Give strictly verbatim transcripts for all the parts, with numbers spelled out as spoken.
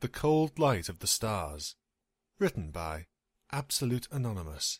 The Cold Light of the Stars. Written by Absolute Anonymous.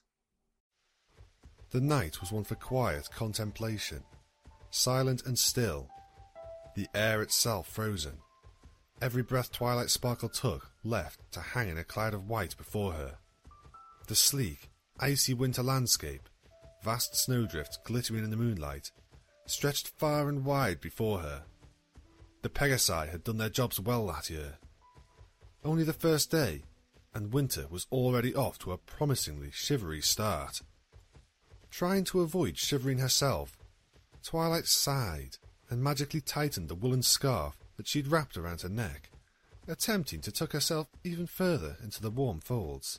The night was one for quiet contemplation, silent and still, the air itself frozen. Every breath Twilight Sparkle took left to hang in a cloud of white before her. The sleek, icy winter landscape, vast snowdrifts glittering in the moonlight, stretched far and wide before her. The Pegasi had done their jobs well that year. Only the first day, and winter was already off to a promisingly shivery start. Trying to avoid shivering herself, Twilight sighed and magically tightened the woolen scarf that she'd wrapped around her neck, attempting to tuck herself even further into the warm folds.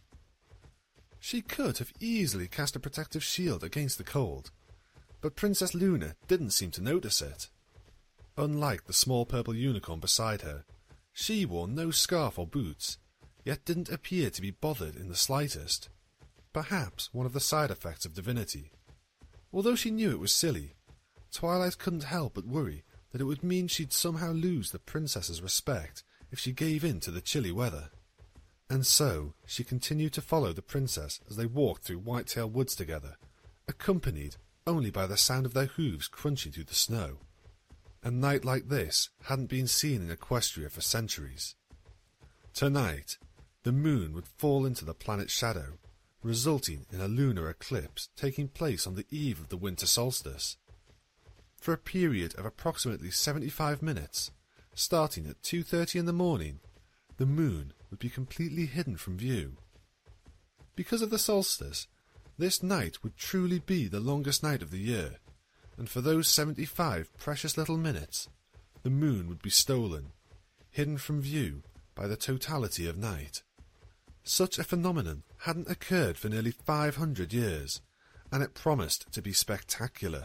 She could have easily cast a protective shield against the cold, but Princess Luna didn't seem to notice it. Unlike the small purple unicorn beside her, she wore no scarf or boots, yet didn't appear to be bothered in the slightest. Perhaps one of the side effects of divinity. Although she knew it was silly, Twilight couldn't help but worry that it would mean she'd somehow lose the princess's respect if she gave in to the chilly weather. And so she continued to follow the princess as they walked through Whitetail Woods together, accompanied only by the sound of their hooves crunching through the snow. A night like this hadn't been seen in Equestria for centuries. Tonight, the moon would fall into the planet's shadow, resulting in a lunar eclipse taking place on the eve of the winter solstice. For a period of approximately seventy-five minutes, starting at two thirty in the morning, the moon would be completely hidden from view. Because of the solstice, this night would truly be the longest night of the year, and for those seventy-five precious little minutes, the moon would be stolen, hidden from view by the totality of night. Such a phenomenon hadn't occurred for nearly five hundred years, and it promised to be spectacular.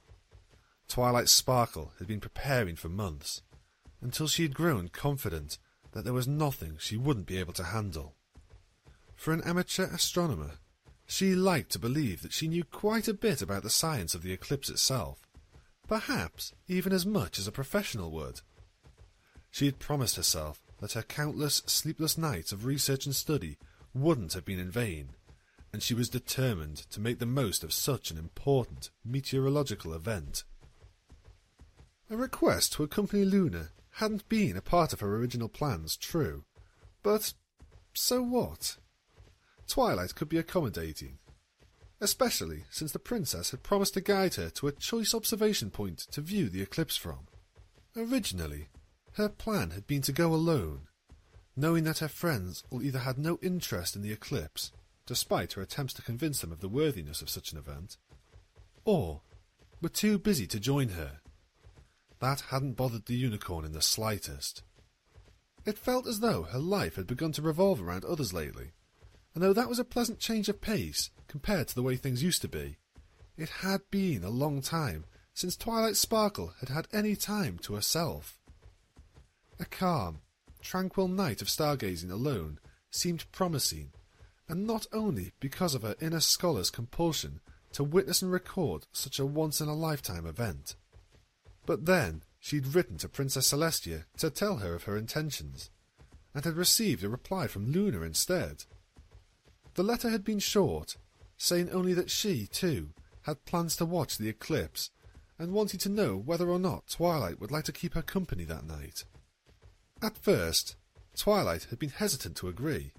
Twilight Sparkle had been preparing for months, until she had grown confident that there was nothing she wouldn't be able to handle. For an amateur astronomer, she liked to believe that she knew quite a bit about the science of the eclipse itself, perhaps even as much as a professional would. She had promised herself that her countless sleepless nights of research and study wouldn't have been in vain, and she was determined to make the most of such an important meteorological event. A request to accompany Luna hadn't been a part of her original plans, true, but so what? Twilight could be accommodating, especially since the princess had promised to guide her to a choice observation point to view the eclipse from. Originally, her plan had been to go alone, knowing that her friends all either had no interest in the eclipse, despite her attempts to convince them of the worthiness of such an event, or were too busy to join her. That hadn't bothered the unicorn in the slightest. It felt as though her life had begun to revolve around others lately, and though that was a pleasant change of pace compared to the way things used to be, it had been a long time since Twilight Sparkle had had any time to herself. A calm, tranquil night of stargazing alone seemed promising, and not only because of her inner scholar's compulsion to witness and record such a once-in-a-lifetime event. But then she'd written to Princess Celestia to tell her of her intentions, and had received a reply from Luna instead. The letter had been short, saying only that she, too, had plans to watch the eclipse, and wanted to know whether or not Twilight would like to keep her company that night. At first, Twilight had been hesitant to agree.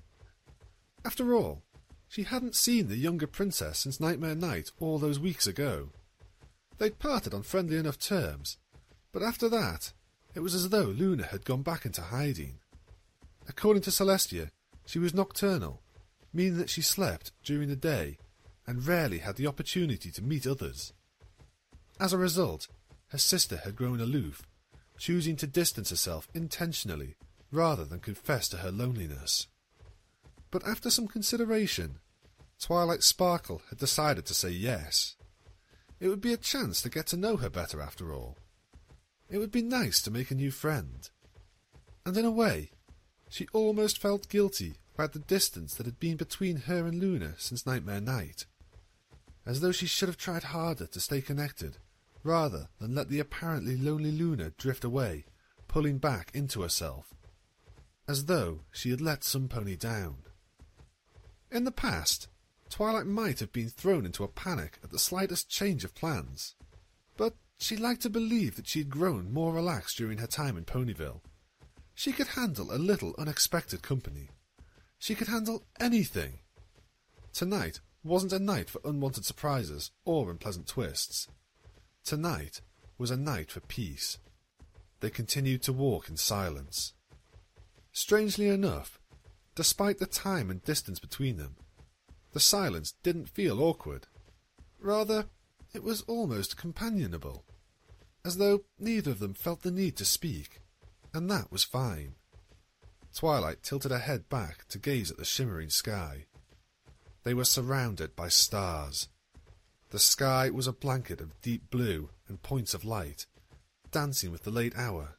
After all, she hadn't seen the younger princess since Nightmare Night all those weeks ago. They'd parted on friendly enough terms, but after that, it was as though Luna had gone back into hiding. According to Celestia, she was nocturnal, meaning that she slept during the day and rarely had the opportunity to meet others. As a result, her sister had grown aloof, choosing to distance herself intentionally rather than confess to her loneliness. But after some consideration, Twilight Sparkle had decided to say yes. It would be a chance to get to know her better after all. It would be nice to make a new friend. And in a way, she almost felt guilty about the distance that had been between her and Luna since Nightmare Night, as though she should have tried harder to stay connected, rather than let the apparently lonely Luna drift away, pulling back into herself. as though she had let some pony down. In the past, Twilight might have been thrown into a panic at the slightest change of plans, but she liked to believe that she had grown more relaxed during her time in Ponyville. She could handle a little unexpected company. She could handle anything. Tonight wasn't a night for unwanted surprises or unpleasant twists. Tonight was a night for peace. They continued to walk in silence. Strangely enough, despite the time and distance between them, the silence didn't feel awkward. Rather, it was almost companionable, as though neither of them felt the need to speak, and that was fine. Twilight tilted her head back to gaze at the shimmering sky. They were surrounded by stars. The sky was a blanket of deep blue and points of light, dancing with the late hour.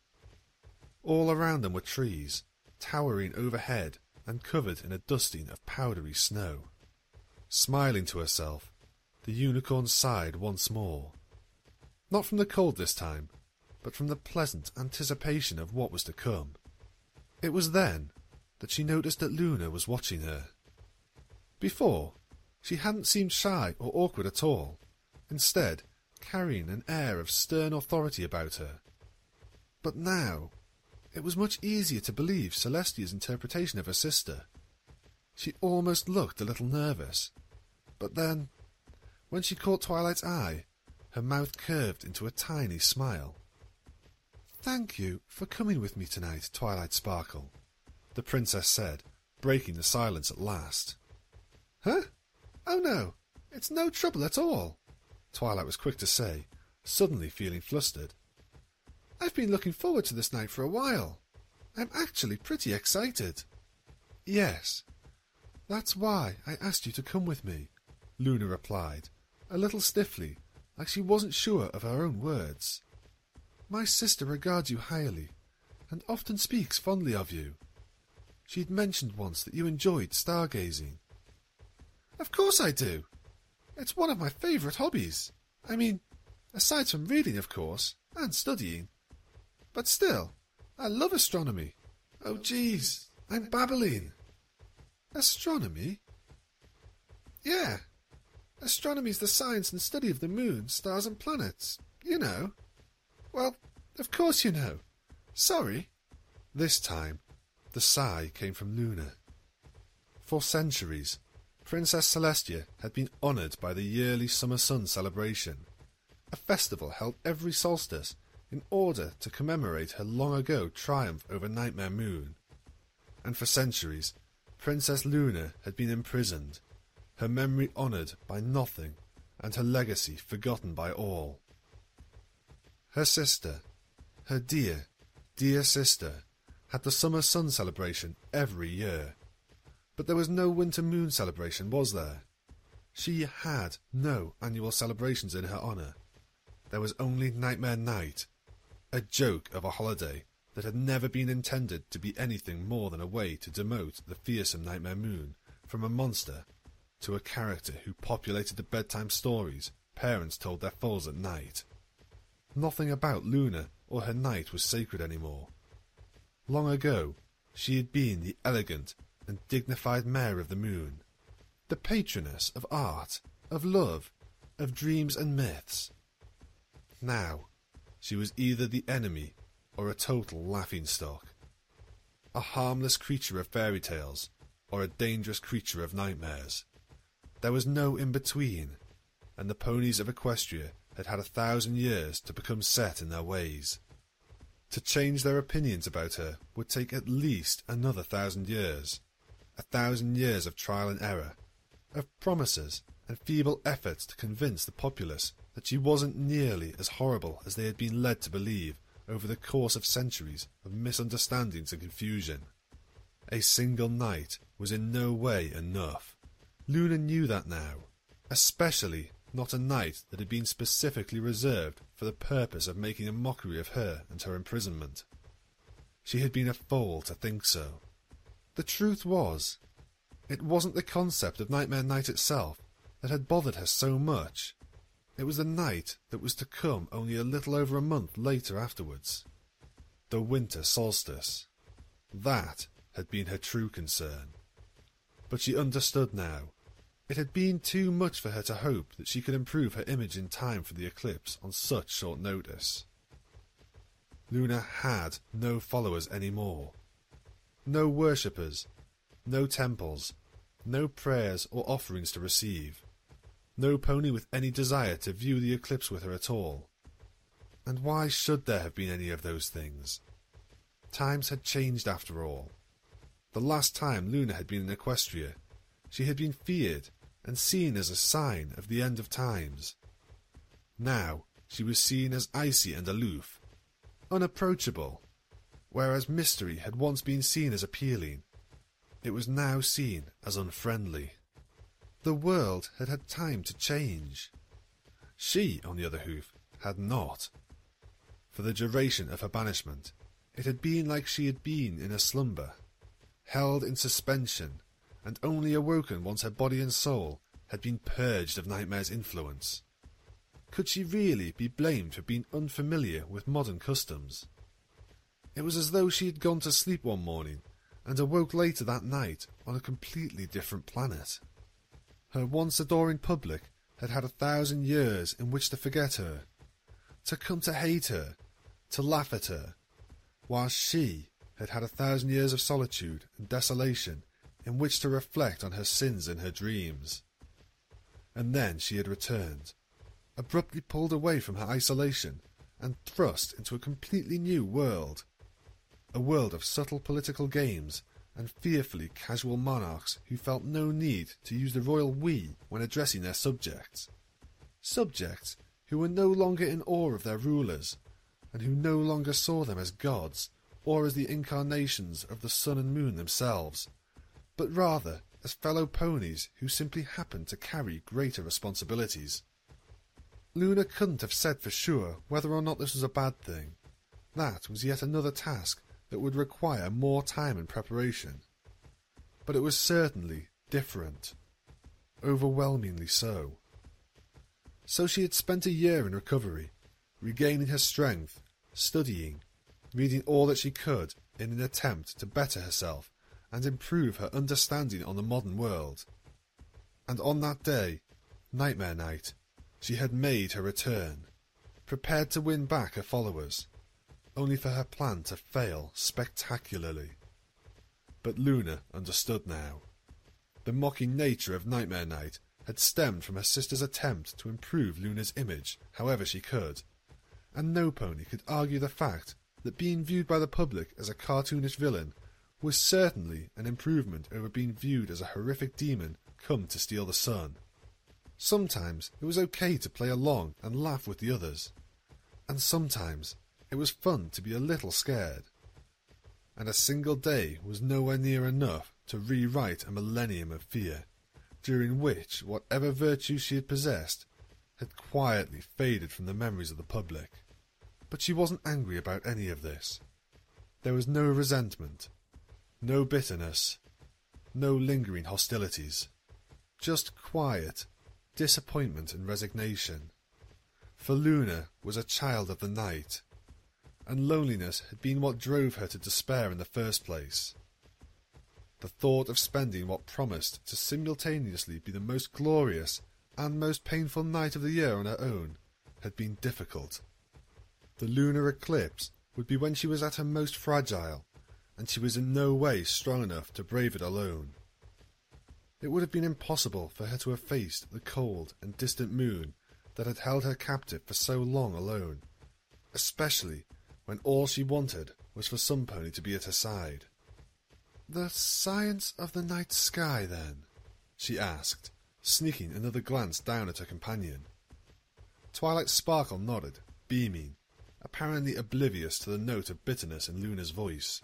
All around them were trees, towering overhead and covered in a dusting of powdery snow. Smiling to herself, the unicorn sighed once more. Not from the cold this time, but from the pleasant anticipation of what was to come. It was then that she noticed that Luna was watching her. Before, she hadn't seemed shy or awkward at all, instead carrying an air of stern authority about her. But now, it was much easier to believe Celestia's interpretation of her sister. She almost looked a little nervous, but then, when she caught Twilight's eye, her mouth curved into a tiny smile. "Thank you for coming with me tonight, Twilight Sparkle," the princess said, breaking the silence at last. "Huh? Oh no, it's no trouble at all," Twilight was quick to say, suddenly feeling flustered. "I've been looking forward to this night for a while. I'm actually pretty excited." "Yes, that's why I asked you to come with me," Luna replied, a little stiffly, like she wasn't sure of her own words. "My sister regards you highly, and often speaks fondly of you. She'd mentioned once that you enjoyed stargazing." "Of course I do. It's one of my favourite hobbies. I mean, aside from reading, of course, and studying. But still, I love astronomy. Oh, geez, I'm babbling." "Astronomy?" "Yeah. Astronomy's the science and study of the moon, stars and planets. You know." "Well, of course you know. Sorry." This time, the sigh came from Luna. For centuries, Princess Celestia had been honoured by the yearly Summer Sun celebration, a festival held every solstice in order to commemorate her long-ago triumph over Nightmare Moon. And for centuries, Princess Luna had been imprisoned, her memory honoured by nothing, and her legacy forgotten by all. Her sister, her dear, dear sister, had the Summer Sun celebration every year. But there was no Winter Moon celebration, was there? She had no annual celebrations in her honour. There was only Nightmare Night, a joke of a holiday that had never been intended to be anything more than a way to demote the fearsome Nightmare Moon from a monster to a character who populated the bedtime stories parents told their foals at night. Nothing about Luna or her night was sacred anymore. Long ago, she had been the elegant and dignified Mare of the Moon, the patroness of art, of love, of dreams and myths. Now, she was either the enemy or a total laughingstock, a harmless creature of fairy tales or a dangerous creature of nightmares. There was no in-between, and the ponies of Equestria had had a thousand years to become set in their ways. To change their opinions about her would take at least another thousand years, a thousand years of trial and error, of promises and feeble efforts to convince the populace that she wasn't nearly as horrible as they had been led to believe over the course of centuries of misunderstandings and confusion. A single night was in no way enough. Luna knew that now, especially not a night that had been specifically reserved for the purpose of making a mockery of her and her imprisonment. She had been a fool to think so. The truth was, it wasn't the concept of Nightmare Night itself that had bothered her so much. It was the night that was to come only a little over a month later afterwards. The winter solstice. That had been her true concern. But she understood now. It had been too much for her to hope that she could improve her image in time for the eclipse on such short notice. Luna had no followers anymore. No worshippers, no temples, no prayers or offerings to receive, no pony with any desire to view the eclipse with her at all. And why should there have been any of those things? Times had changed after all. The last time Luna had been in Equestria, she had been feared and seen as a sign of the end of times. Now she was seen as icy and aloof, unapproachable, whereas mystery had once been seen as appealing. It was now seen as unfriendly. The world had had time to change. She, on the other hoof, had not. For the duration of her banishment, it had been like she had been in a slumber, held in suspension, and only awoken once her body and soul had been purged of Nightmare's influence. Could she really be blamed for being unfamiliar with modern customs? It was as though she had gone to sleep one morning and awoke later that night on a completely different planet. Her once adoring public had had a thousand years in which to forget her, to come to hate her, to laugh at her, while she had had a thousand years of solitude and desolation in which to reflect on her sins and her dreams. And then she had returned, abruptly pulled away from her isolation and thrust into a completely new world. A world of subtle political games and fearfully casual monarchs who felt no need to use the royal we when addressing their subjects. Subjects who were no longer in awe of their rulers, and who no longer saw them as gods or as the incarnations of the sun and moon themselves, but rather as fellow ponies who simply happened to carry greater responsibilities. Luna couldn't have said for sure whether or not this was a bad thing. That was yet another task that would require more time and preparation. But it was certainly different. Overwhelmingly so. So she had spent a year in recovery, regaining her strength, studying, reading all that she could in an attempt to better herself and improve her understanding on the modern world. And on that day, Nightmare Night, she had made her return, prepared to win back her followers, only for her plan to fail spectacularly. But Luna understood now. The mocking nature of Nightmare Night had stemmed from her sister's attempt to improve Luna's image however she could, and no pony could argue the fact that being viewed by the public as a cartoonish villain was certainly an improvement over being viewed as a horrific demon come to steal the sun. Sometimes it was okay to play along and laugh with the others, and sometimes it was fun to be a little scared. And a single day was nowhere near enough to rewrite a millennium of fear, during which whatever virtues she had possessed had quietly faded from the memories of the public. But she wasn't angry about any of this. There was no resentment, no bitterness, no lingering hostilities, just quiet disappointment and resignation. For Luna was a child of the night, and loneliness had been what drove her to despair in the first place. The thought of spending what promised to simultaneously be the most glorious and most painful night of the year on her own had been difficult. The lunar eclipse would be when she was at her most fragile, and she was in no way strong enough to brave it alone. It would have been impossible for her to have faced the cold and distant moon that had held her captive for so long alone, especially when all she wanted was for some pony to be at her side. "The science of the night sky, then?" she asked, sneaking another glance down at her companion. Twilight Sparkle nodded, beaming, apparently oblivious to the note of bitterness in Luna's voice.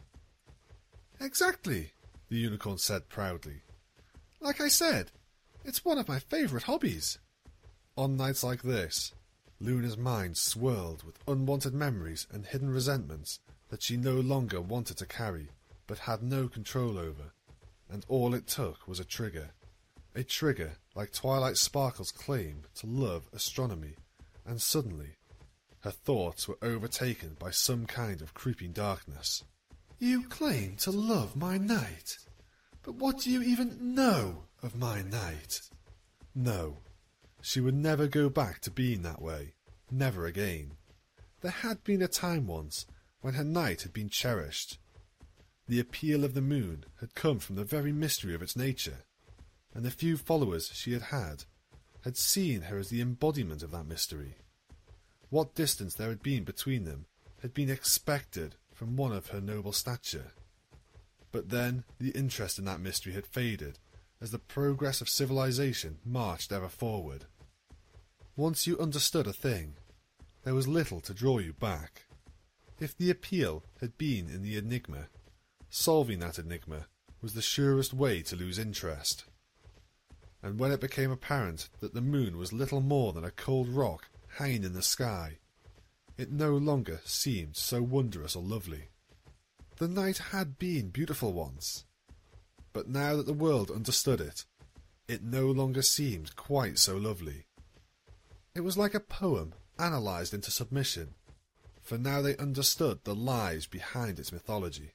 "Exactly," the unicorn said proudly. "Like I said, it's one of my favourite hobbies." On nights like this, Luna's mind swirled with unwanted memories and hidden resentments that she no longer wanted to carry, but had no control over, and all it took was a trigger. A trigger like Twilight Sparkle's claim to love astronomy, and suddenly her thoughts were overtaken by some kind of creeping darkness. You claim to love my night, but what do you even know of my night? No, she would never go back to being that way, never again. There had been a time once when her night had been cherished. The appeal of the moon had come from the very mystery of its nature, and the few followers she had had had seen her as the embodiment of that mystery. What distance there had been between them had been expected from one of her noble stature. But then the interest in that mystery had faded as the progress of civilization marched ever forward. Once you understood a thing, there was little to draw you back. If the appeal had been in the enigma, solving that enigma was the surest way to lose interest. And when it became apparent that the moon was little more than a cold rock hanging in the sky, it no longer seemed so wondrous or lovely. The night had been beautiful once, but now that the world understood it, it no longer seemed quite so lovely. It was like a poem analysed into submission, for now they understood the lies behind its mythology.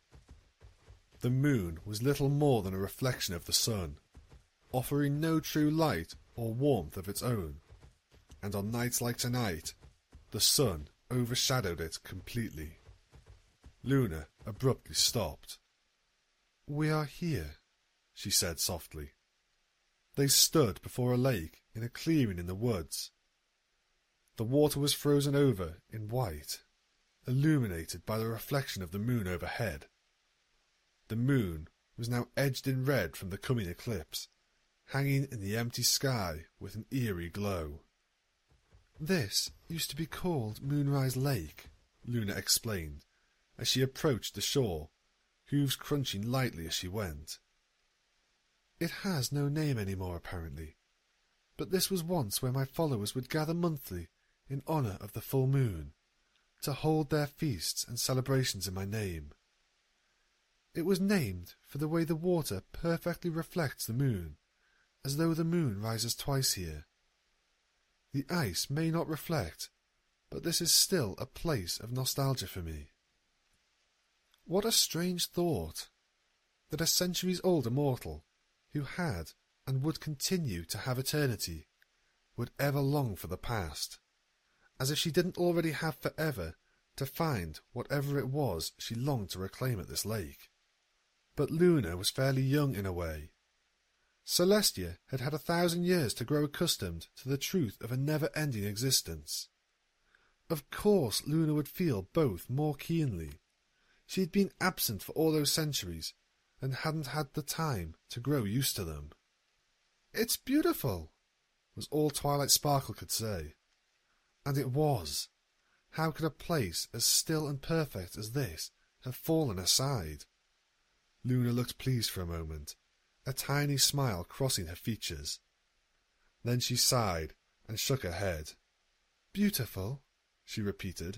The moon was little more than a reflection of the sun, offering no true light or warmth of its own, and on nights like tonight, the sun overshadowed it completely. Luna abruptly stopped. "We are here," she said softly. They stood before a lake in a clearing in the woods. The water was frozen over in white, illuminated by the reflection of the moon overhead. The moon was now edged in red from the coming eclipse, hanging in the empty sky with an eerie glow. "This used to be called Moonrise Lake," Luna explained, as she approached the shore, hooves crunching lightly as she went. "It has no name any more, apparently, but this was once where my followers would gather monthly in honour of the full moon, to hold their feasts and celebrations in my name. It was named for the way the water perfectly reflects the moon, as though the moon rises twice here. The ice may not reflect, but this is still a place of nostalgia for me." What a strange thought, that a centuries-old immortal, who had and would continue to have eternity, would ever long for the past, as if she didn't already have forever to find whatever it was she longed to reclaim at this lake. But Luna was fairly young in a way. Celestia had had a thousand years to grow accustomed to the truth of a never-ending existence. Of course Luna would feel both more keenly. She had been absent for all those centuries, and hadn't had the time to grow used to them. "It's beautiful," was all Twilight Sparkle could say. And it was. How could a place as still and perfect as this have fallen aside? Luna looked pleased for a moment, a tiny smile crossing her features. Then she sighed and shook her head. "Beautiful," she repeated.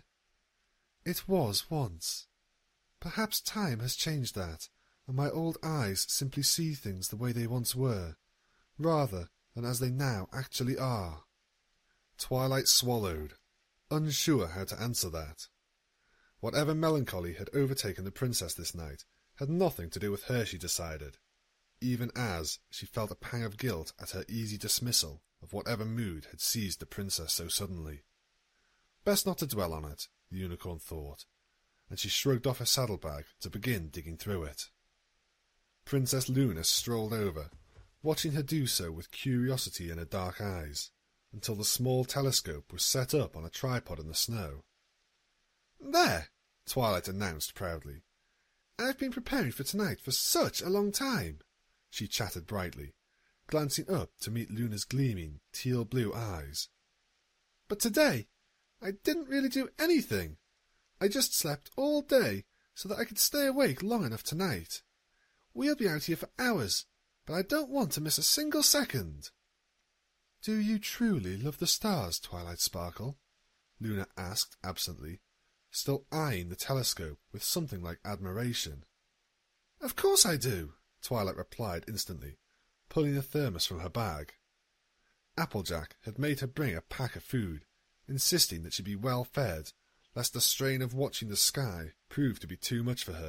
"It was once. Perhaps time has changed that, and my old eyes simply see things the way they once were, rather than as they now actually are." Twilight swallowed, unsure how to answer that. Whatever melancholy had overtaken the princess this night had nothing to do with her, she decided, even as she felt a pang of guilt at her easy dismissal of whatever mood had seized the princess so suddenly. Best not to dwell on it, the unicorn thought, and she shrugged off her saddlebag to begin digging through it. Princess Luna strolled over, watching her do so with curiosity in her dark eyes, until the small telescope was set up on a tripod in the snow. "There," Twilight announced proudly. "I've been preparing for tonight for such a long time," she chattered brightly, glancing up to meet Luna's gleaming, teal-blue eyes. "But today, I didn't really do anything. I just slept all day so that I could stay awake long enough tonight. We'll be out here for hours, but I don't want to miss a single second." "Do you truly love the stars, Twilight Sparkle?" Luna asked absently, still eyeing the telescope with something like admiration. "Of course I do," Twilight replied instantly, pulling a thermos from her bag. Applejack had made her bring a pack of food, insisting that she be well fed, lest the strain of watching the sky prove to be too much for her,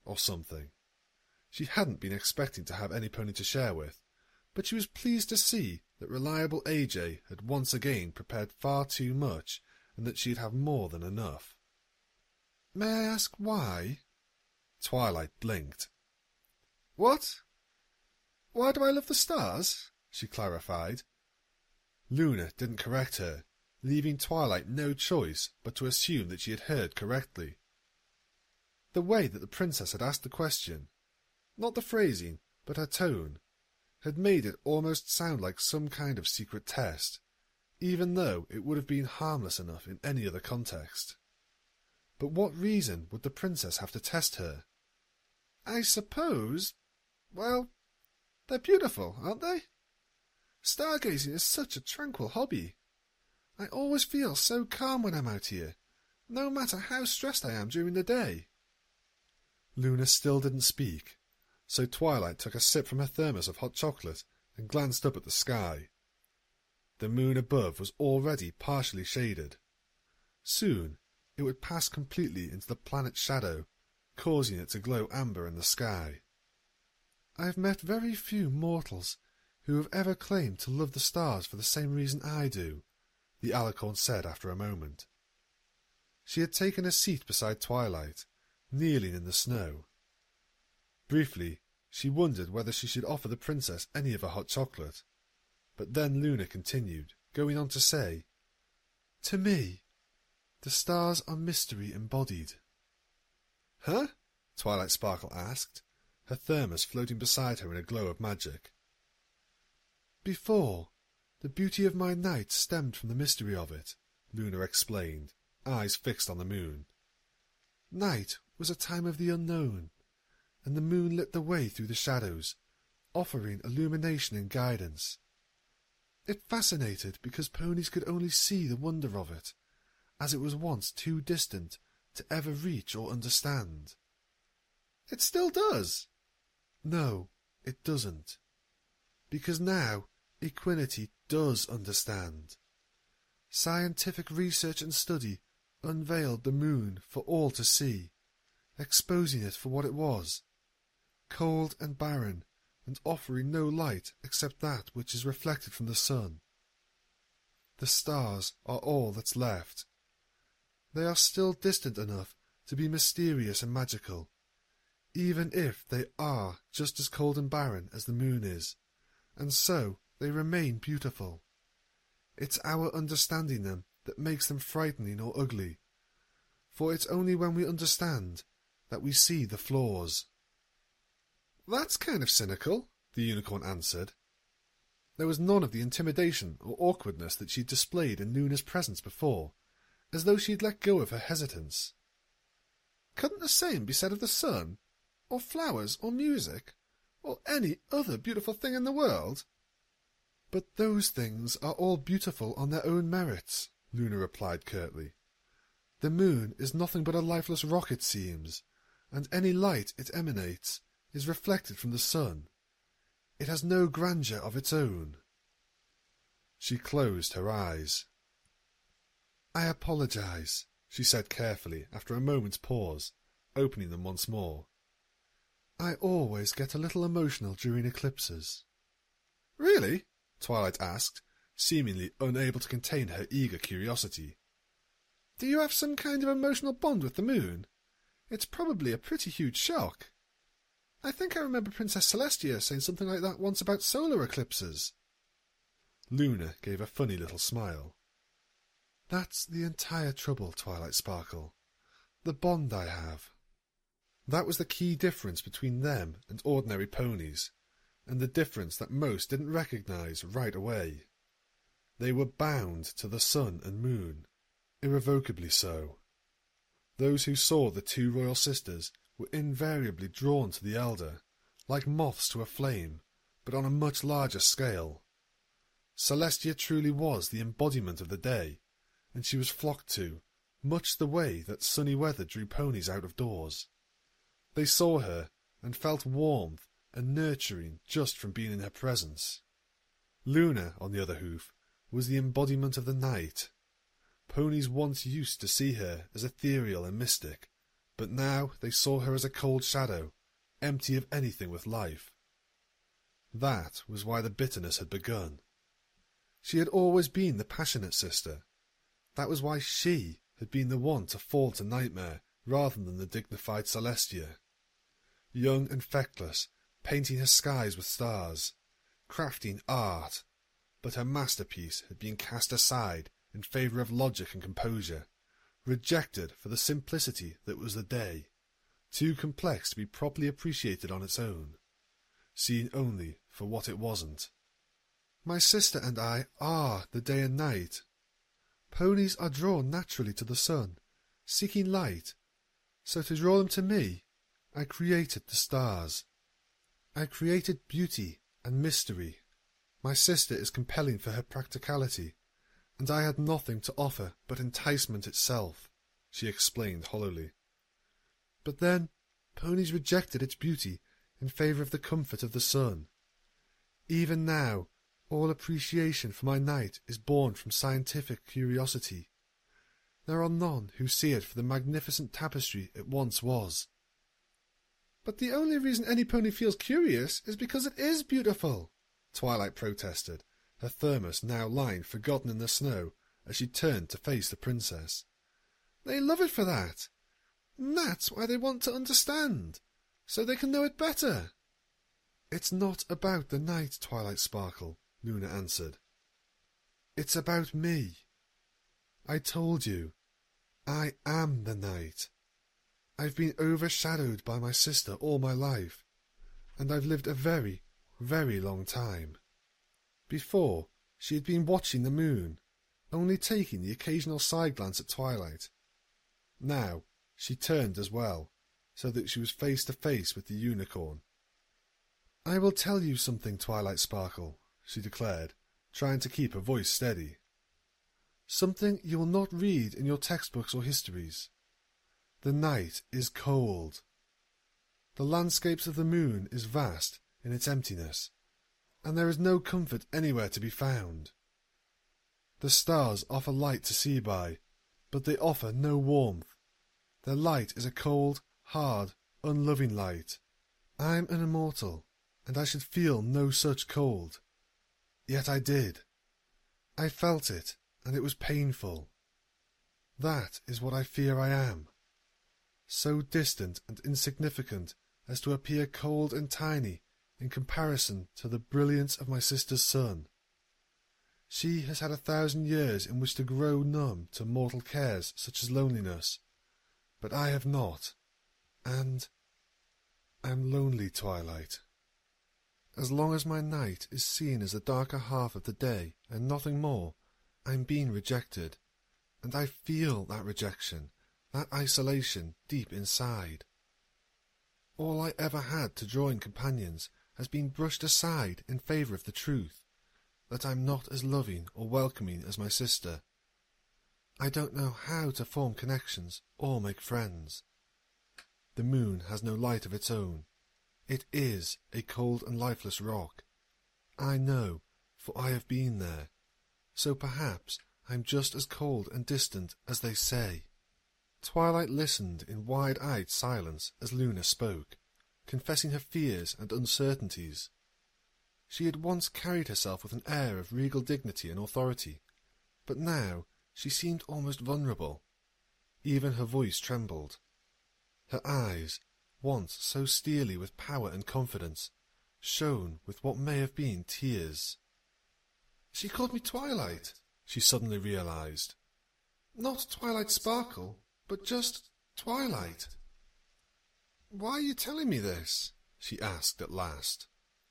or something. She hadn't been expecting to have any pony to share with, but she was pleased to see that reliable A J had once again prepared far too much and that she'd have more than enough. "May I ask why?" Twilight blinked. "What? Why do I love the stars?" she clarified. Luna didn't correct her, leaving Twilight no choice but to assume that she had heard correctly. The way that the princess had asked the question, not the phrasing, but her tone, had made it almost sound like some kind of secret test, even though it would have been harmless enough in any other context. But what reason would the princess have to test her? "I suppose... well, they're beautiful, aren't they? Stargazing is such a tranquil hobby. I always feel so calm when I'm out here, no matter how stressed I am during the day." Luna still didn't speak, so Twilight took a sip from her thermos of hot chocolate and glanced up at the sky. The moon above was already partially shaded. Soon it would pass completely into the planet's shadow, causing it to glow amber in the sky. "I've met very few mortals who have ever claimed to love the stars for the same reason I do," the alicorn said after a moment. She had taken a seat beside Twilight, kneeling in the snow. Briefly, she wondered whether she should offer the princess any of her hot chocolate, but then Luna continued, going on to say, "To me, the stars are mystery embodied." "Huh?" Twilight Sparkle asked, her thermos floating beside her in a glow of magic. "Before, the beauty of my night stemmed from the mystery of it," Luna explained, eyes fixed on the moon. "Night was a time of the unknown, and the moon lit the way through the shadows, offering illumination and guidance. It fascinated because ponies could only see the wonder of it, as it was once too distant to ever reach or understand." "It still does." "No, it doesn't. Because now Equinety does understand. Scientific research and study unveiled the moon for all to see, exposing it for what it was, cold and barren, and offering no light except that which is reflected from the sun. The stars are all that's left. They are still distant enough to be mysterious and magical, even if they are just as cold and barren as the moon is, and so they remain beautiful. It's our understanding them that makes them frightening or ugly, for it's only when we understand that we see the flaws." "That's kind of cynical," the unicorn answered. There was none of the intimidation or awkwardness that she'd displayed in Luna's presence before, as though she'd let go of her hesitance. "Couldn't the same be said of the sun, or flowers, or music, or any other beautiful thing in the world?" "But those things are all beautiful on their own merits," Luna replied curtly. "The moon is nothing but a lifeless rock, it seems, and any light it emanates is reflected from the sun. It has no grandeur of its own." She closed her eyes. "I apologize," she said carefully after a moment's pause, opening them once more. "I always get a little emotional during eclipses." "Really?" Twilight asked, seemingly unable to contain her eager curiosity. "Do you have some kind of emotional bond with the moon? It's probably a pretty huge shock. I think I remember Princess Celestia saying something like that once about solar eclipses." Luna gave a funny little smile. "That's the entire trouble, Twilight Sparkle. The bond I have." That was the key difference between them and ordinary ponies, and the difference that most didn't recognize right away. They were bound to the sun and moon, irrevocably so. Those who saw the two royal sisters were invariably drawn to the elder, like moths to a flame, but on a much larger scale. Celestia truly was the embodiment of the day, and she was flocked to, much the way that sunny weather drew ponies out of doors. They saw her, and felt warmth and nurturing just from being in her presence. Luna, on the other hoof, was the embodiment of the night. Ponies once used to see her as ethereal and mystic, but now they saw her as a cold shadow, empty of anything with life. That was why the bitterness had begun. She had always been the passionate sister. That was why she had been the one to fall to Nightmare rather than the dignified Celestia. Young and feckless, painting her skies with stars, crafting art, but her masterpiece had been cast aside in favour of logic and composure, rejected for the simplicity that was the day, too complex to be properly appreciated on its own, seen only for what it wasn't. My sister and I are the day and night. Ponies are drawn naturally to the sun, seeking light, so to draw them to me, I created the stars. I created beauty and mystery. My sister is compelling for her practicality, and I had nothing to offer but enticement itself, she explained hollowly. But then ponies rejected its beauty in favour of the comfort of the sun. Even now, all appreciation for my night is born from scientific curiosity. There are none who see it for the magnificent tapestry it once was. But the only reason any pony feels curious is because it is beautiful, Twilight protested, her thermos now lying forgotten in the snow as she turned to face the princess. They love it for that. And that's why they want to understand, so they can know it better. It's not about the night, Twilight Sparkle, Luna answered. It's about me. I told you, I am the night. I've been overshadowed by my sister all my life, and I've lived a very, very long time. Before, she had been watching the moon, only taking the occasional side glance at Twilight. Now she turned as well, so that she was face to face with the unicorn. I will tell you something, Twilight Sparkle, she declared, trying to keep her voice steady. Something you will not read in your textbooks or histories. The night is cold. The landscapes of the moon is vast in its emptiness, and there is no comfort anywhere to be found. The stars offer light to see by, but they offer no warmth. Their light is a cold, hard, unloving light. I am an immortal, and I should feel no such cold. Yet I did. I felt it, and it was painful. That is what I fear I am. So distant and insignificant as to appear cold and tiny in comparison to the brilliance of my sister's sun. She has had a thousand years in which to grow numb to mortal cares such as loneliness, but I have not, and I am lonely, Twilight. As long as my night is seen as the darker half of the day and nothing more, I am being rejected, and I feel that rejection, that isolation deep inside. All I ever had to draw in companions has been brushed aside in favour of the truth, that I'm not as loving or welcoming as my sister. I don't know how to form connections or make friends. The moon has no light of its own. It is a cold and lifeless rock. I know, for I have been there, so perhaps I'm just as cold and distant as they say. Twilight listened in wide-eyed silence as Luna spoke, confessing her fears and uncertainties. She had once carried herself with an air of regal dignity and authority, but now she seemed almost vulnerable. Even her voice trembled. Her eyes, once so steely with power and confidence, shone with what may have been tears. She called me Twilight, she suddenly realized. Not Twilight Sparkle, but just Twilight. Why are you telling me this? She asked at last.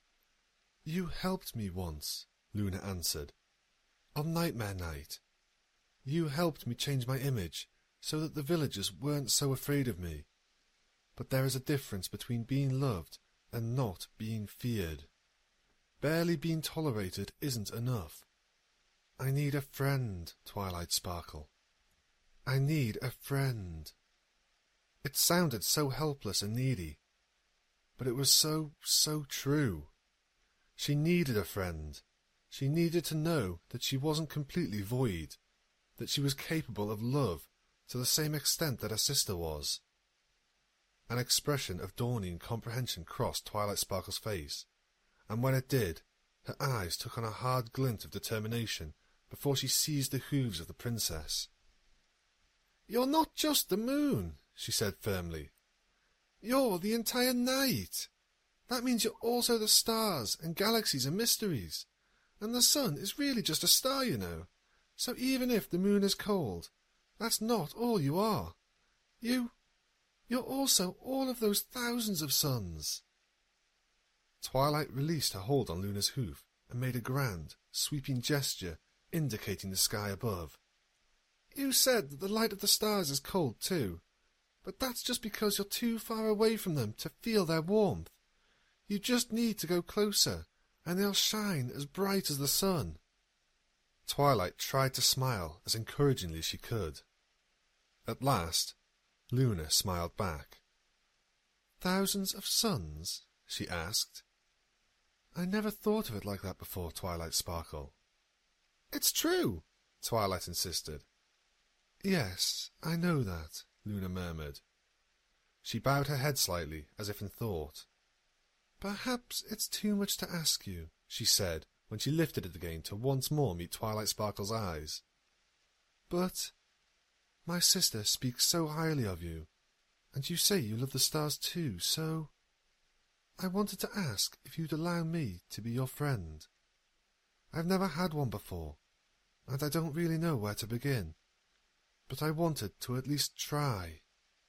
You helped me once, Luna answered, on Nightmare Night. You helped me change my image so that the villagers weren't so afraid of me. But there is a difference between being loved and not being feared. Barely being tolerated isn't enough. I need a friend, Twilight Sparkle. I need a friend. It sounded so helpless and needy, but it was so, so true. She needed a friend. She needed to know that she wasn't completely void, that she was capable of love to the same extent that her sister was. An expression of dawning comprehension crossed Twilight Sparkle's face, and when it did, her eyes took on a hard glint of determination before she seized the hooves of the princess. "You're not just the moon," she said firmly. "You're the entire night. That means you're also the stars and galaxies and mysteries. And the sun is really just a star, you know. So even if the moon is cold, that's not all you are. You... You're also all of those thousands of suns." Twilight released her hold on Luna's hoof and made a grand, sweeping gesture indicating the sky above. "You said that the light of the stars is cold too, but that's just because you're too far away from them to feel their warmth. You just need to go closer, and they'll shine as bright as the sun." Twilight tried to smile as encouragingly as she could. At last, Luna smiled back. "Thousands of suns?" she asked. "I never thought of it like that before, Twilight Sparkle." "It's true," Twilight insisted. "Yes, I know that," Luna murmured. She bowed her head slightly, as if in thought. "Perhaps it's too much to ask you," she said, when she lifted it again to once more meet Twilight Sparkle's eyes. "But my sister speaks so highly of you, and you say you love the stars too, so I wanted to ask if you'd allow me to be your friend. I've never had one before, and I don't really know where to begin, but I wanted to at least try."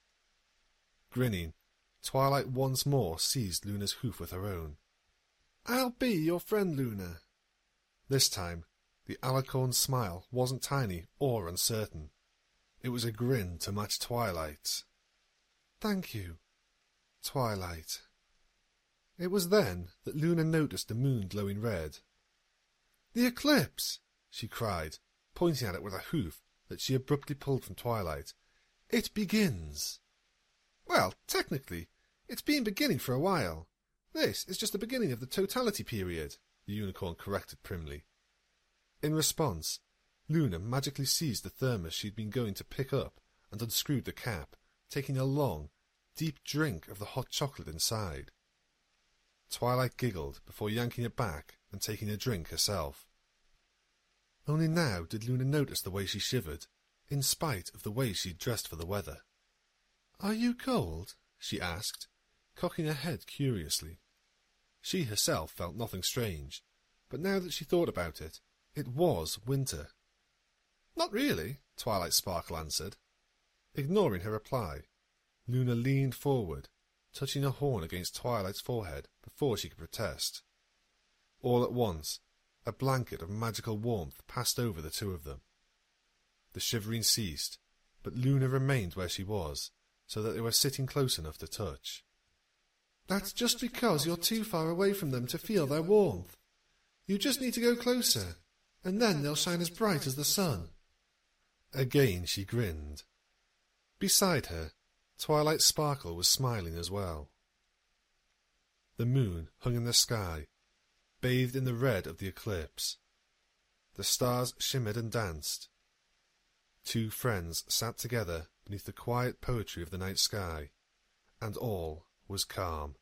Grinning, Twilight once more seized Luna's hoof with her own. "I'll be your friend, Luna." This time, the alicorn's smile wasn't tiny or uncertain. It was a grin to match Twilight's. "Thank you, Twilight." It was then that Luna noticed the moon glowing red. "The eclipse!" she cried, pointing at it with a hoof that she abruptly pulled from Twilight. "It begins." "Well, technically, it's been beginning for a while. This is just the beginning of the totality period," the unicorn corrected primly. In response, Luna magically seized the thermos she'd been going to pick up and unscrewed the cap, taking a long, deep drink of the hot chocolate inside. Twilight giggled before yanking it back and taking a drink herself. Only now did Luna notice the way she shivered, in spite of the way she'd dressed for the weather. "Are you cold?" she asked, cocking her head curiously. She herself felt nothing strange, but now that she thought about it, it was winter. "Not really," Twilight Sparkle answered. Ignoring her reply, Luna leaned forward, touching her horn against Twilight's forehead before she could protest. All at once, a blanket of magical warmth passed over the two of them. The shivering ceased, but Luna remained where she was, so that they were sitting close enough to touch. "That's just because you're too far away from them to feel their warmth. You just need to go closer, and then they'll shine as bright as the sun." Again she grinned. Beside her, Twilight Sparkle was smiling as well. The moon hung in the sky, bathed in the red of the eclipse. The stars shimmered and danced. Two friends sat together beneath the quiet poetry of the night sky, and all was calm.